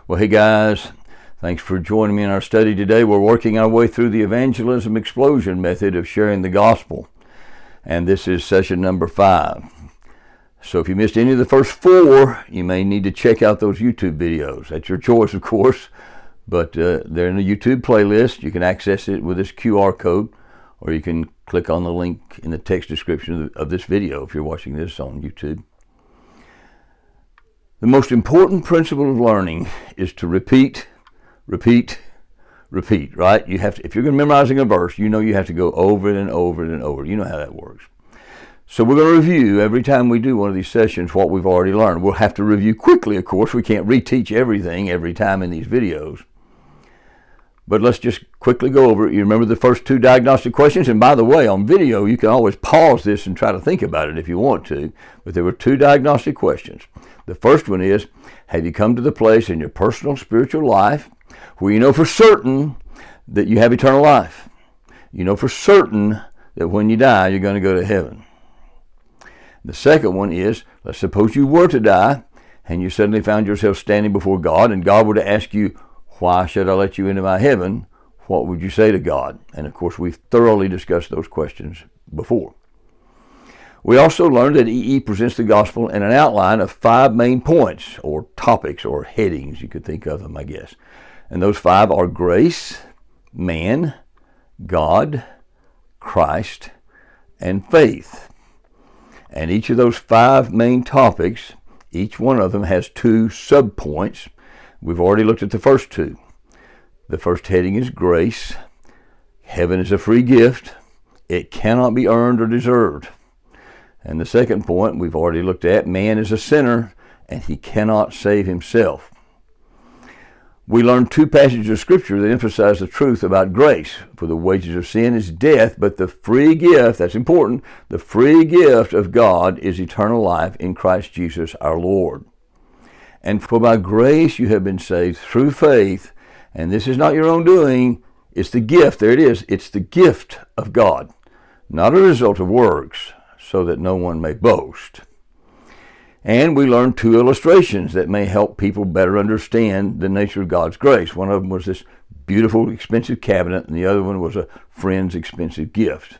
Well, hey guys, thanks for joining me in our study today. We're working our way through the evangelism explosion method of sharing the gospel, and this is session number 5. So if you missed any of the first 4, you may need to check out those YouTube videos. That's your choice, of course, but they're in the YouTube playlist. You can access it with this QR code, or you can click on the link in the text description of this video if you're watching this on YouTube. The most important principle of learning is to repeat, right? You have to, if you're memorizing a verse, you know you have to go over it and over it and over it. You know how that works. So we're going to review every time we do one of these sessions what we've already learned. We'll have to review quickly, of course. We can't reteach everything every time in these videos. But let's just quickly go over it. You remember the first 2 diagnostic questions? And by the way, on video, you can always pause this and try to think about it if you want to. But there were 2 diagnostic questions. The first one is, have you come to the place in your personal spiritual life where you know for certain that you have eternal life? You know for certain that when you die, you're going to go to heaven. The second one is, let's suppose you were to die and you suddenly found yourself standing before God and God were to ask you, why should I let you into my heaven? What would you say to God? And of course, we've thoroughly discussed those questions before. We also learned that EE presents the gospel in an outline of 5 main points, or topics, or headings, you could think of them, I guess. And those 5 are grace, man, God, Christ, and faith. And each of those 5 main topics, each one of them has 2 subpoints. We've already looked at the first 2. The first heading is grace. Heaven is a free gift. It cannot be earned or deserved. And the second point we've already looked at, man is a sinner and he cannot save himself. We learned 2 passages of Scripture that emphasize the truth about grace. For the wages of sin is death, but the free gift, that's important, the free gift of God is eternal life in Christ Jesus our Lord. And for by grace you have been saved through faith, and this is not your own doing, it's the gift, there it is, it's the gift of God, not a result of works, so that no one may boast. And we learned 2 illustrations that may help people better understand the nature of God's grace. One of them was this beautiful, expensive cabinet, and the other one was a friend's expensive gift.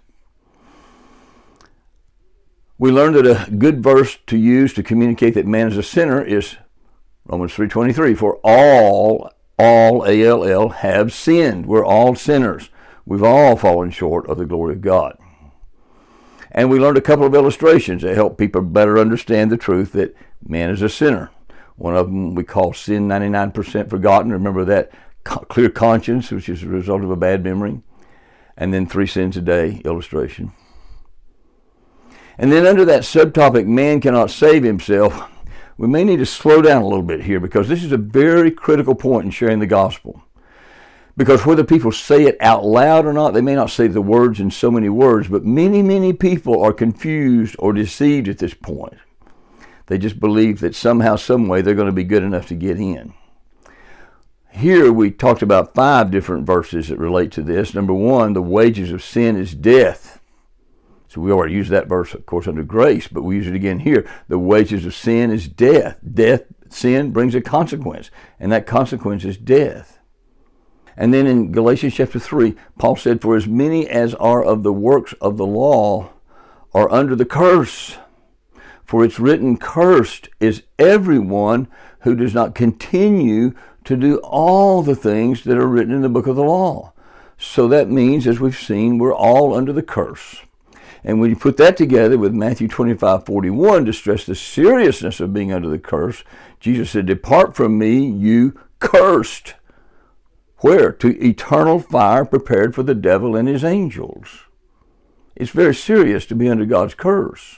We learned that a good verse to use to communicate that man is a sinner is Romans 3:23, for all, A-L-L, have sinned. We're all sinners. We've all fallen short of the glory of God. And we learned a couple of illustrations that help people better understand the truth that man is a sinner. One of them we call sin 99% forgotten. Remember that clear conscience, which is a result of a bad memory. And then 3 sins a day illustration. And then under that subtopic, man cannot save himself, we may need to slow down a little bit here because this is a very critical point in sharing the gospel. Because whether people say it out loud or not, they may not say the words in so many words, but many people are confused or deceived at this point. They just believe that somehow, some way, they're going to be good enough to get in. Here we talked about 5 different verses that relate to this. Number 1, the wages of sin is death. So we already used that verse, of course, under grace, but we use it again here. The wages of sin is death. Sin brings a consequence, and that consequence is death. And then in Galatians chapter 3, Paul said, for as many as are of the works of the law are under the curse. For it's written, cursed is everyone who does not continue to do all the things that are written in the book of the law. So that means, as we've seen, we're all under the curse. And when you put that together with Matthew 25:41 to stress the seriousness of being under the curse, Jesus said, depart from me, you cursed. Where? To eternal fire prepared for the devil and his angels. It's very serious to be under God's curse.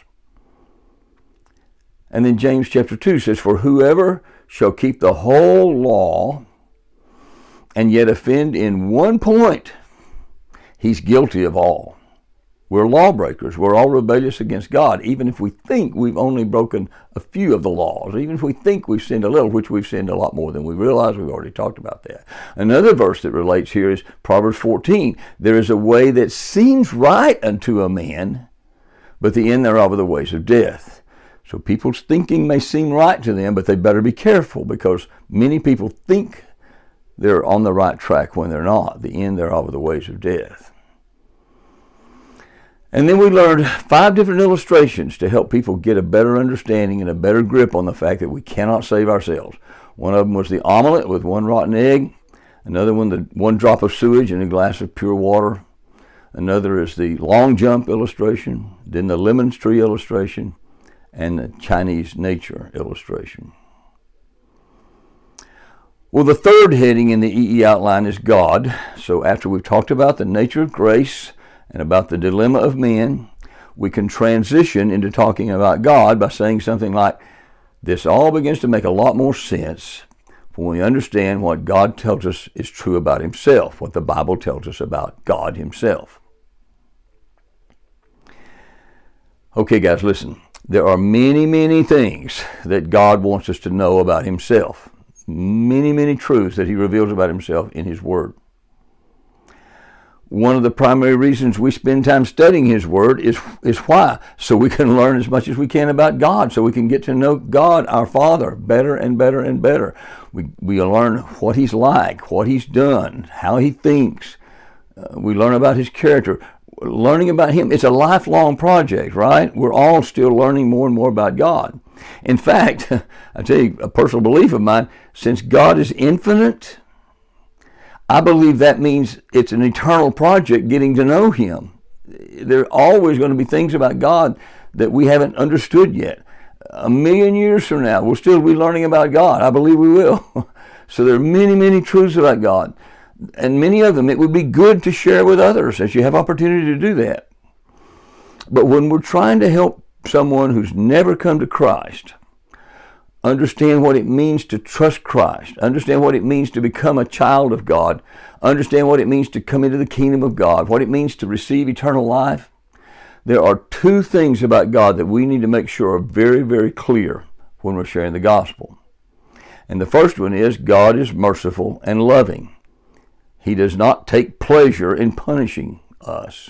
And then James chapter 2 says, for whoever shall keep the whole law and yet offend in one point, he's guilty of all. We're lawbreakers. We're all rebellious against God, even if we think we've only broken a few of the laws, even if we think we've sinned a little, which we've sinned a lot more than we realize. We've already talked about that. Another verse that relates here is Proverbs 14. There is a way that seems right unto a man, but the end thereof are the ways of death. So people's thinking may seem right to them, but they better be careful, because many people think they're on the right track when they're not. The end thereof are the ways of death. And then we learned 5 different illustrations to help people get a better understanding and a better grip on the fact that we cannot save ourselves. One of them was the omelet with 1 rotten egg. Another one, the 1 drop of sewage in a glass of pure water. Another is the long jump illustration. Then the lemon tree illustration. And the Chinese nature illustration. Well, the third heading in the EE outline is God. So after we've talked about the nature of grace and about the dilemma of men, we can transition into talking about God by saying something like, this all begins to make a lot more sense when we understand what God tells us is true about himself, what the Bible tells us about God himself. Okay, guys, listen. There are many, many things that God wants us to know about himself. Many, many truths that he reveals about himself in his word. One of the primary reasons we spend time studying his word is why? So we can learn as much as we can about God, so we can get to know God, our Father, better and better and better. We learn what he's like, what he's done, how he thinks. We learn about his character. Learning about him, it's a lifelong project, right? We're all still learning more and more about God. In fact, I tell you, a personal belief of mine, since God is infinite, I believe that means it's an eternal project getting to know him. There are always going to be things about God that we haven't understood yet. 1,000,000 years from now, we'll still be learning about God. I believe we will. So there are many, many truths about God. And many of them it would be good to share with others as you have opportunity to do that. But when we're trying to help someone who's never come to Christ understand what it means to trust Christ, understand what it means to become a child of God, understand what it means to come into the kingdom of God, what it means to receive eternal life, there are 2 things about God that we need to make sure are very, very clear when we're sharing the gospel. And the first one is God is merciful and loving. He does not take pleasure in punishing us.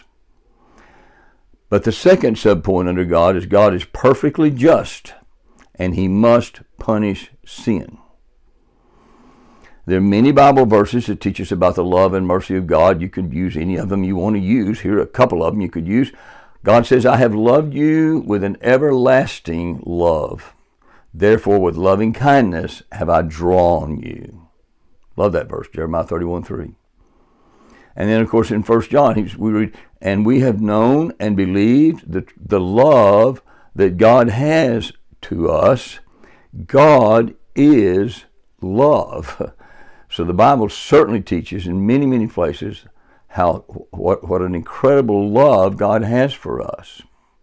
But the second subpoint under God is perfectly just, and he must punish sin. There are many Bible verses that teach us about the love and mercy of God. You could use any of them you want to use. Here are a couple of them you could use. God says, I have loved you with an everlasting love. Therefore, with loving kindness have I drawn you. Love that verse, Jeremiah 31:3. And then, of course, in 1 John, we read, and we have known and believed the love that God has to us. God is love. So the Bible certainly teaches in many, many places what an incredible love God has for us.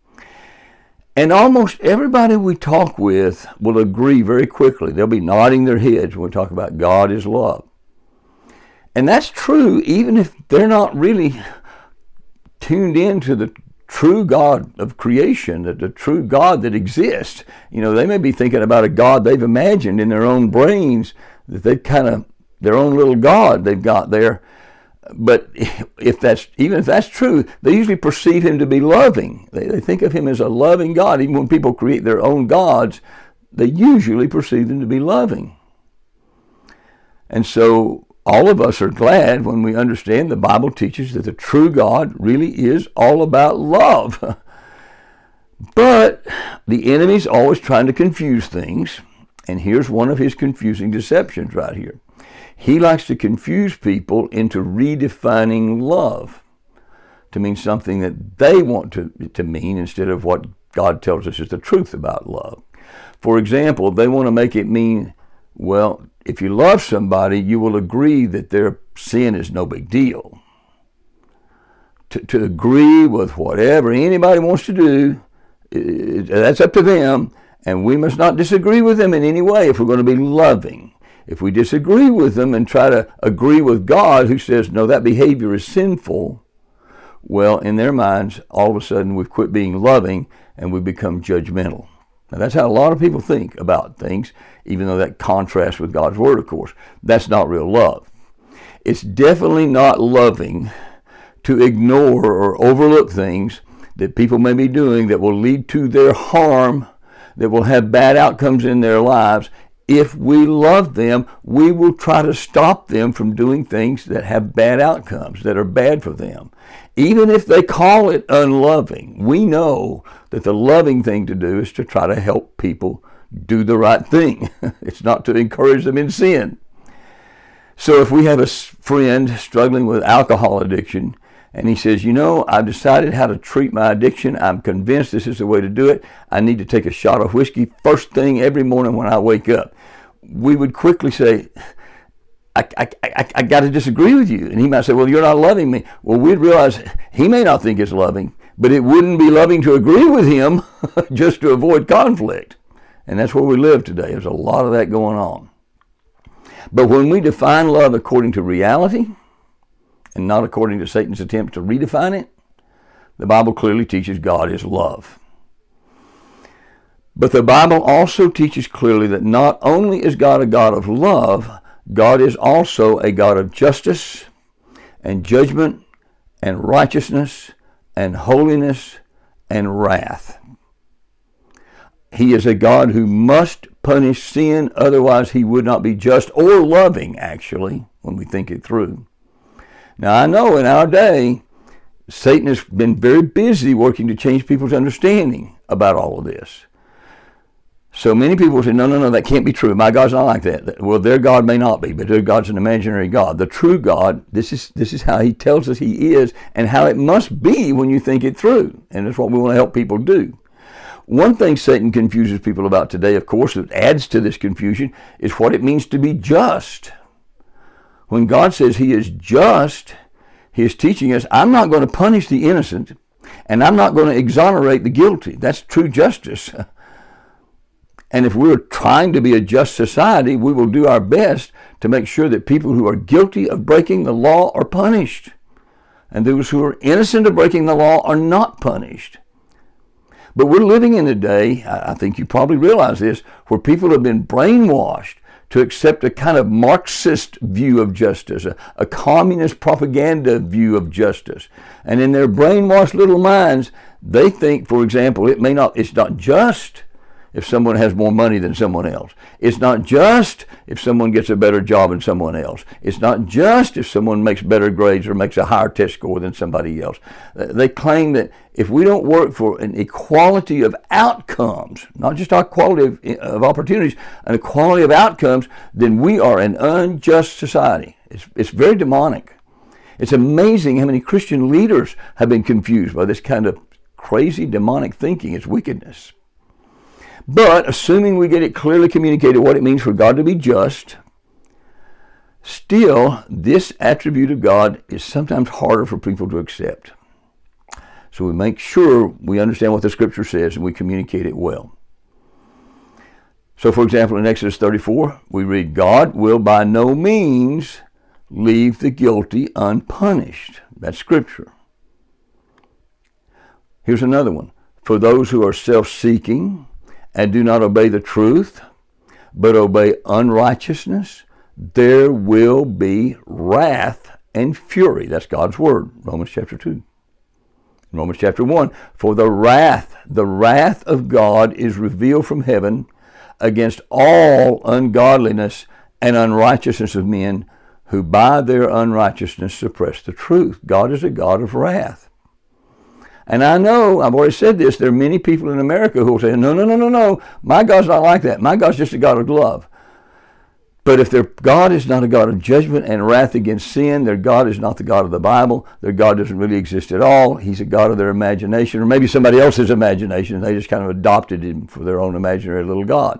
And almost everybody we talk with will agree very quickly. They'll be nodding their heads when we talk about God is love. And that's true even if they're not really tuned into the true God of creation, the true God that exists. You know, they may be thinking about a God they've imagined in their own brains, that they've kind of, their own little God they've got there. But even if that's true, they usually perceive him to be loving. They think of him as a loving God. Even when people create their own gods, they usually perceive them to be loving. And so all of us are glad when we understand the Bible teaches that the true God really is all about love. But the enemy's always trying to confuse things, and here's one of his confusing deceptions right here. He likes to confuse people into redefining love to mean something that they want to mean instead of what God tells us is the truth about love. For example, they want to make it mean, well, if you love somebody, you will agree that their sin is no big deal. To agree with whatever anybody wants to do, that's up to them, and we must not disagree with them in any way if we're going to be loving. If we disagree with them and try to agree with God, who says, no, that behavior is sinful, well, in their minds, all of a sudden we've quit being loving and we become judgmental. Now, that's how a lot of people think about things, even though that contrasts with God's Word, of course. That's not real love. It's definitely not loving to ignore or overlook things that people may be doing that will lead to their harm that will have bad outcomes in their lives. If we love them, we will try to stop them from doing things that have bad outcomes, that are bad for them. Even if they call it unloving, we know that the loving thing to do is to try to help people do the right thing. It's not to encourage them in sin. So if we have a friend struggling with alcohol addiction, and he says, I've decided how to treat my addiction. I'm convinced this is the way to do it. I need to take a shot of whiskey first thing every morning when I wake up. We would quickly say, I got to disagree with you. And he might say, well, you're not loving me. Well, we'd realize he may not think it's loving, but it wouldn't be loving to agree with him just to avoid conflict. And that's where we live today. There's a lot of that going on. But when we define love according to reality, and not according to Satan's attempt to redefine it, the Bible clearly teaches God is love. But the Bible also teaches clearly that not only is God a God of love, God is also a God of justice and judgment and righteousness and holiness and wrath. He is a God who must punish sin, otherwise he would not be just or loving, actually, when we think it through. Now, I know in our day, Satan has been very busy working to change people's understanding about all of this. So many people say, no, that can't be true. My God's not like that. Well, their God may not be, but their God's an imaginary God. The true God, this is how he tells us he is and how it must be when you think it through. And that's what we want to help people do. One thing Satan confuses people about today, of course, that adds to this confusion, is what it means to be just. When God says he is just, he is teaching us, I'm not going to punish the innocent, and I'm not going to exonerate the guilty. That's true justice. And if we're trying to be a just society, we will do our best to make sure that people who are guilty of breaking the law are punished, and those who are innocent of breaking the law are not punished. But we're living in a day, I think you probably realize this, where people have been brainwashed to accept a kind of Marxist view of justice, a communist propaganda view of justice. And in their brainwashed little minds, they think, for example, it's not just if someone has more money than someone else. It's not just if someone gets a better job than someone else. It's not just if someone makes better grades or makes a higher test score than somebody else. They claim that if we don't work for an equality of outcomes, not just our quality of opportunities, an equality of outcomes, then we are an unjust society. It's very demonic. It's amazing how many Christian leaders have been confused by this kind of crazy demonic thinking. It's wickedness. But assuming we get it clearly communicated what it means for God to be just, still this attribute of God is sometimes harder for people to accept. So we make sure we understand what the Scripture says and we communicate it well. So for example, in Exodus 34, we read, God will by no means leave the guilty unpunished. That's Scripture. Here's another one. For those who are self-seeking and do not obey the truth, but obey unrighteousness, there will be wrath and fury. That's God's word, Romans chapter 2. Romans chapter 1, for the wrath of God is revealed from heaven against all ungodliness and unrighteousness of men who by their unrighteousness suppress the truth. God is a God of wrath. And I know, I've already said this, there are many people in America who will say, no, my God's not like that. My God's just a God of love. But if their God is not a God of judgment and wrath against sin, their God is not the God of the Bible, their God doesn't really exist at all, he's a God of their imagination, or maybe somebody else's imagination, and they just kind of adopted him for their own imaginary little God.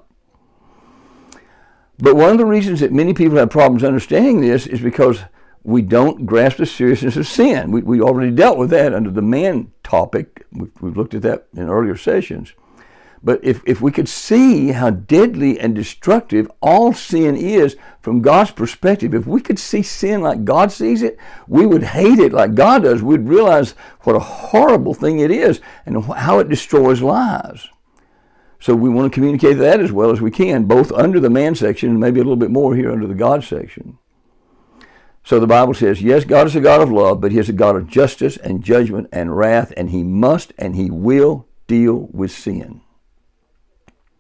But one of the reasons that many people have problems understanding this is because we don't grasp the seriousness of sin. We already dealt with that under the man topic. We've looked at that in earlier sessions. But if we could see how deadly and destructive all sin is from God's perspective, if we could see sin like God sees it, we would hate it like God does. We'd realize what a horrible thing it is and how it destroys lives. So we want to communicate that as well as we can, both under the man section and maybe a little bit more here under the God section. So the Bible says, yes, God is a God of love, but he is a God of justice and judgment and wrath, and he must and he will deal with sin.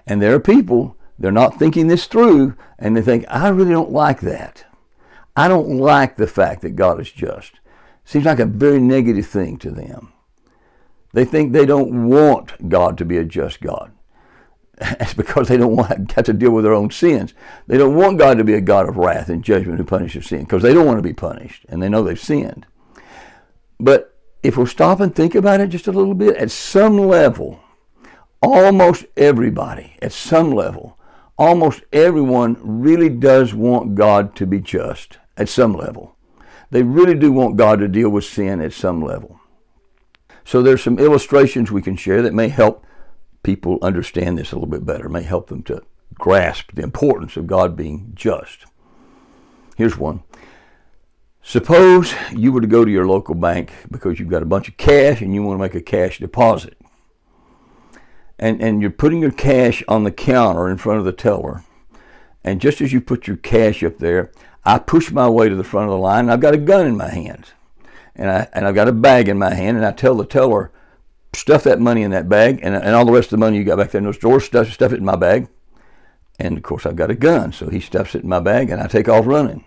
And there are people, they're not thinking this through, and they think, I really don't like that. I don't like the fact that God is just. Seems like a very negative thing to them. They think they don't want God to be a just God. It's because they don't want to have to deal with their own sins. They don't want God to be a God of wrath and judgment who punishes sin, because they don't want to be punished, and they know they've sinned. But if we'll stop and think about it just a little bit, at some level, almost everybody, at some level, almost everyone really does want God to be just at some level. They really do want God to deal with sin at some level. So there's some illustrations we can share that may help people understand this a little bit better, may help them to grasp the importance of God being just. Here's one. Suppose you were to go to your local bank because you've got a bunch of cash and you want to make a cash deposit. And you're putting your cash on the counter in front of the teller. And just as you put your cash up there, I push my way to the front of the line, and I've got a gun in my hand. And I've got a bag in my hand, and I tell the teller, stuff that money in that bag, and all the rest of the money you got back there in those drawers, stuff it in my bag. And, of course, I've got a gun, so he stuffs it in my bag, and I take off running.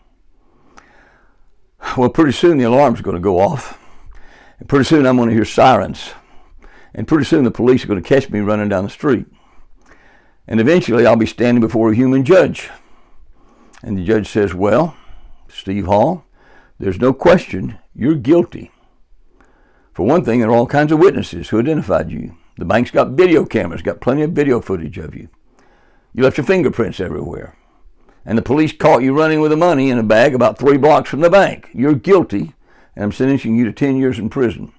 Well, pretty soon the alarm's going to go off, and pretty soon I'm going to hear sirens. And pretty soon the police are going to catch me running down the street. And eventually I'll be standing before a human judge. And the judge says, well, Steve Hall, there's no question you're guilty. For one thing, there are all kinds of witnesses who identified you. The bank's got video cameras, got plenty of video footage of you. You left your fingerprints everywhere. And the police caught you running with the money in a bag about 3 blocks from the bank. You're guilty, and I'm sentencing you to 10 years in prison.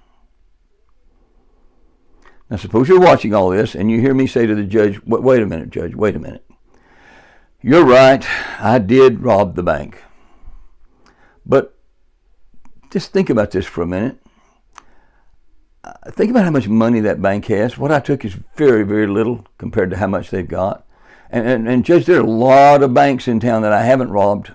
Now, suppose you're watching all this and you hear me say to the judge, wait a minute, Judge, wait a minute. You're right, I did rob the bank. But just think about this for a minute. Think about how much money that bank has. What I took is very, very little compared to how much they've got. And Judge, there are a lot of banks in town that I haven't robbed.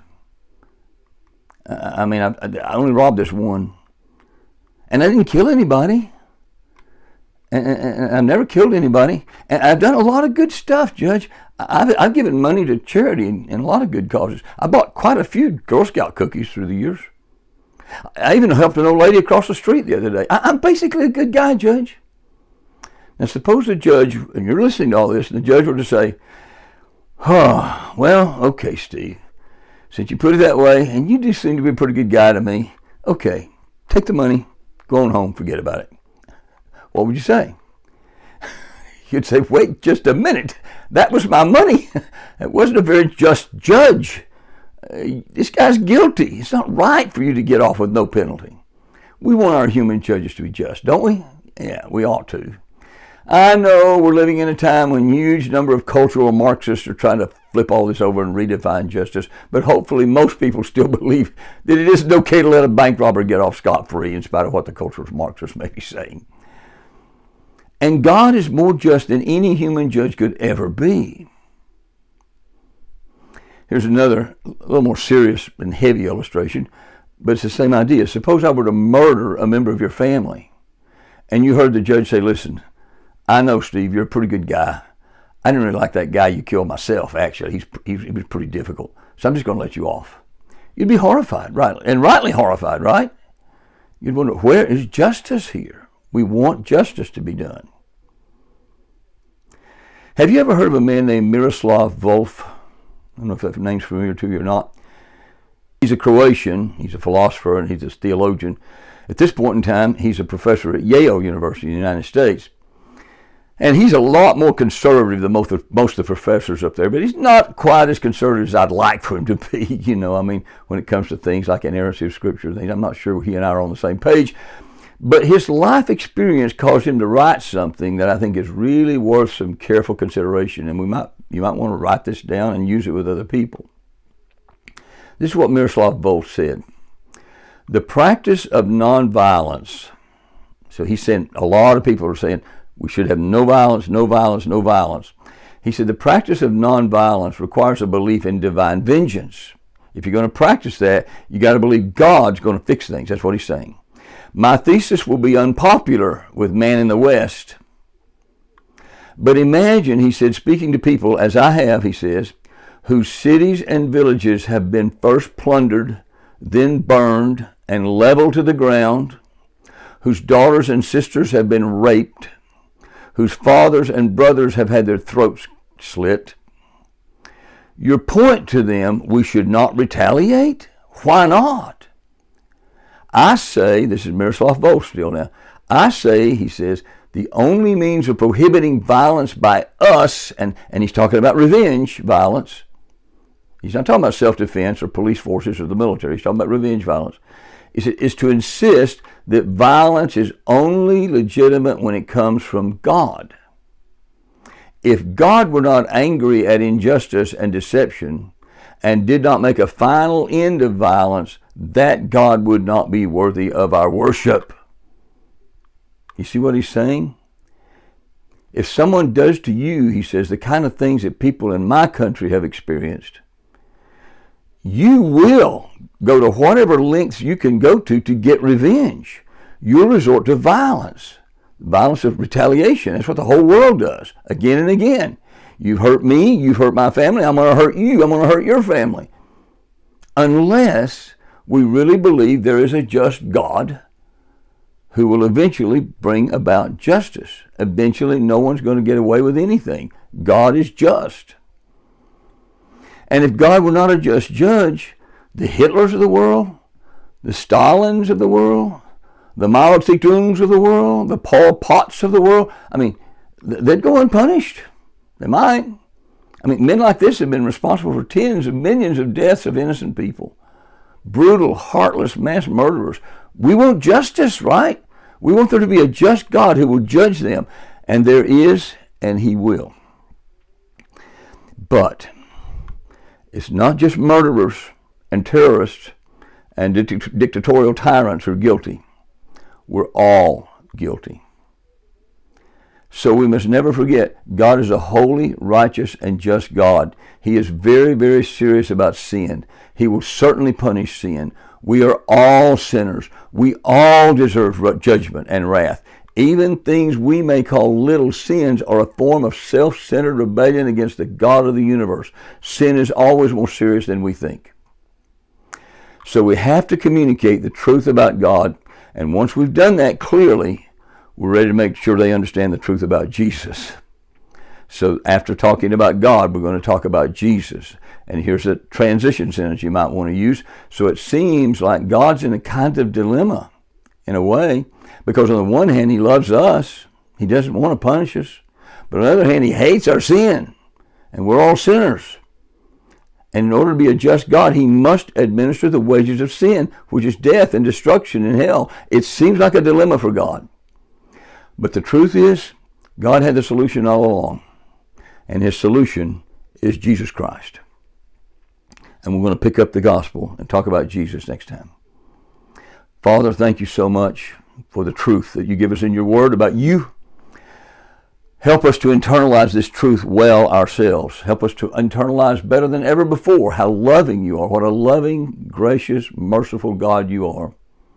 I only robbed this one. And I didn't kill anybody. And I've never killed anybody. And I've done a lot of good stuff, Judge. I've given money to charity and a lot of good causes. I bought quite a few Girl Scout cookies through the years. I even helped an old lady across the street the other day. I'm basically a good guy, Judge. Now, suppose the judge, and you're listening to all this, and the judge were to say, oh, well, okay, Steve. Since you put it that way, and you do seem to be a pretty good guy to me, okay, take the money, go on home, forget about it. What would you say? You'd say, wait just a minute. That was my money. It wasn't a very just judge. This guy's guilty. It's not right for you to get off with no penalty. We want our human judges to be just, don't we? Yeah, we ought to. I know we're living in a time when a huge number of cultural Marxists are trying to flip all this over and redefine justice, but hopefully most people still believe that it isn't okay to let a bank robber get off scot-free in spite of what the cultural Marxists may be saying. And God is more just than any human judge could ever be. Here's another, a little more serious and heavy illustration, but it's the same idea. Suppose I were to murder a member of your family, and you heard the judge say, listen, I know, Steve, you're a pretty good guy. I didn't really like that guy you killed myself, actually. He was pretty difficult, so I'm just going to let you off. You'd be horrified, right? And rightly horrified, right? You'd wonder, where is justice here? We want justice to be done. Have you ever heard of a man named Miroslav Volf? I don't know if that name's familiar to you or not. He's a Croatian. He's a philosopher and he's a theologian. At this point in time, he's a professor at Yale University in the United States. And he's a lot more conservative than most of the professors up there, but he's not quite as conservative as I'd like for him to be. When it comes to things like inerrancy of Scripture and things, I'm not sure he and I are on the same page. But his life experience caused him to write something that I think is really worth some careful consideration, and you might want to write this down and use it with other people. This is what Miroslav Volf said. The practice of nonviolence. So he's saying, a lot of people are saying, we should have no violence, no violence, no violence. He said, the practice of nonviolence requires a belief in divine vengeance. If you're going to practice that, you got to believe God's going to fix things. That's what he's saying. My thesis will be unpopular with man in the West, But imagine, he said, speaking to people, as I have, he says, whose cities and villages have been first plundered, then burned, and leveled to the ground, whose daughters and sisters have been raped, whose fathers and brothers have had their throats slit. Your point to them, we should not retaliate? Why not? I say, this is Miroslav Volf still now, I say, he says, the only means of prohibiting violence by us, and he's talking about revenge violence. He's not talking about self-defense or police forces or the military. He's talking about revenge violence. Is to insist that violence is only legitimate when it comes from God. If God were not angry at injustice and deception and did not make a final end of violence, that God would not be worthy of our worship. You see what he's saying? If someone does to you, he says, the kind of things that people in my country have experienced, you will go to whatever lengths you can go to get revenge. You'll resort to violence. Violence of retaliation. That's what the whole world does, again and again. You've hurt me, you've hurt my family, I'm going to hurt you, I'm going to hurt your family. Unless we really believe there is a just God who will eventually bring about justice. Eventually, no one's going to get away with anything. God is just. And if God were not a just judge, the Hitlers of the world, the Stalins of the world, the Mao Zedongs of the world, the Pol Pots of the world, they'd go unpunished. They might. Men like this have been responsible for tens of millions of deaths of innocent people. Brutal, heartless mass murderers. We want justice, right? We want there to be a just God who will judge them. And there is, and he will. But it's not just murderers and terrorists and dictatorial tyrants who are guilty. We're all guilty. So we must never forget, God is a holy, righteous, and just God. He is very, very serious about sin. He will certainly punish sin. We are all sinners. We all deserve judgment and wrath. Even things we may call little sins are a form of self-centered rebellion against the God of the universe. Sin is always more serious than we think. So we have to communicate the truth about God, and once we've done that clearly, we're ready to make sure they understand the truth about Jesus. So after talking about God, we're going to talk about Jesus. And here's a transition sentence you might want to use. So it seems like God's in a kind of dilemma, in a way, because on the one hand, he loves us. He doesn't want to punish us. But on the other hand, he hates our sin. And we're all sinners. And in order to be a just God, he must administer the wages of sin, which is death and destruction and hell. It seems like a dilemma for God. But the truth is, God had the solution all along. And his solution is Jesus Christ. And we're going to pick up the gospel and talk about Jesus next time. Father, thank you so much for the truth that you give us in your word about you. Help us to internalize this truth well ourselves. Help us to internalize better than ever before how loving you are, what a loving, gracious, merciful God you are.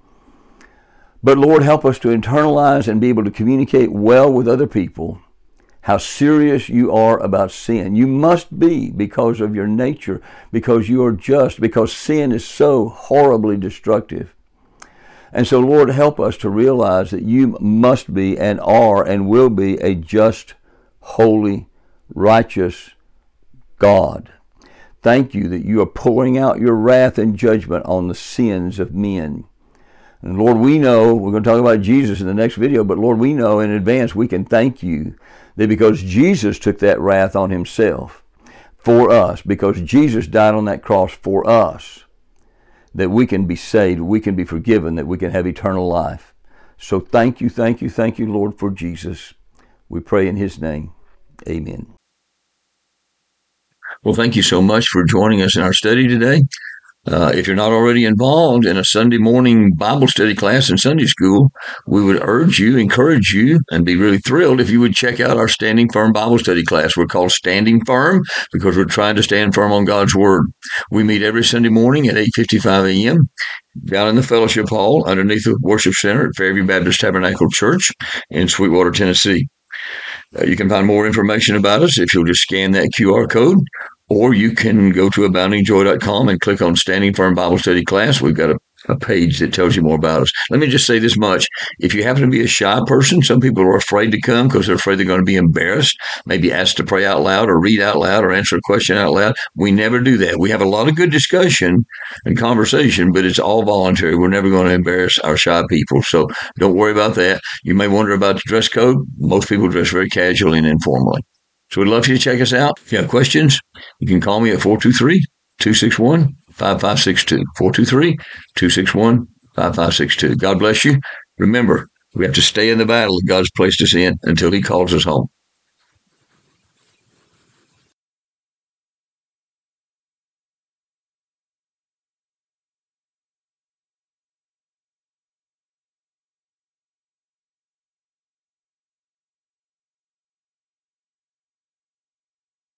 But Lord, help us to internalize and be able to communicate well with other people how serious you are about sin. You must be, because of your nature, because you are just, because sin is so horribly destructive. And so, Lord, help us to realize that you must be and are and will be a just, holy, righteous God. Thank you that you are pouring out your wrath and judgment on the sins of men. And Lord, we know, we're going to talk about Jesus in the next video, but Lord, we know in advance we can thank you that because Jesus took that wrath on himself for us, because Jesus died on that cross for us, that we can be saved, we can be forgiven, that we can have eternal life. So thank you, Lord, for Jesus. We pray in his name. Amen. Well, thank you so much for joining us in our study today. If you're not already involved in a Sunday morning Bible study class in Sunday school, we would encourage you, and be really thrilled if you would check out our Standing Firm Bible study class. We're called Standing Firm because we're trying to stand firm on God's Word. We meet every Sunday morning at 8:55 a.m. down in the fellowship hall underneath the worship center at Fairview Baptist Tabernacle Church in Sweetwater, Tennessee. You can find more information about us if you'll just scan that QR code, or you can go to aboundingjoy.com and click on Standing Firm Bible Study Class. We've got a page that tells you more about us. Let me just say this much. If you happen to be a shy person, some people are afraid to come because they're afraid they're going to be embarrassed, maybe asked to pray out loud or read out loud or answer a question out loud. We never do that. We have a lot of good discussion and conversation, but it's all voluntary. We're never going to embarrass our shy people. So don't worry about that. You may wonder about the dress code. Most people dress very casually and informally. So we'd love for you to check us out. If you have questions, you can call me at 423-261-5562. 423-261-5562. God bless you. Remember, we have to stay in the battle that God's placed us in until he calls us home.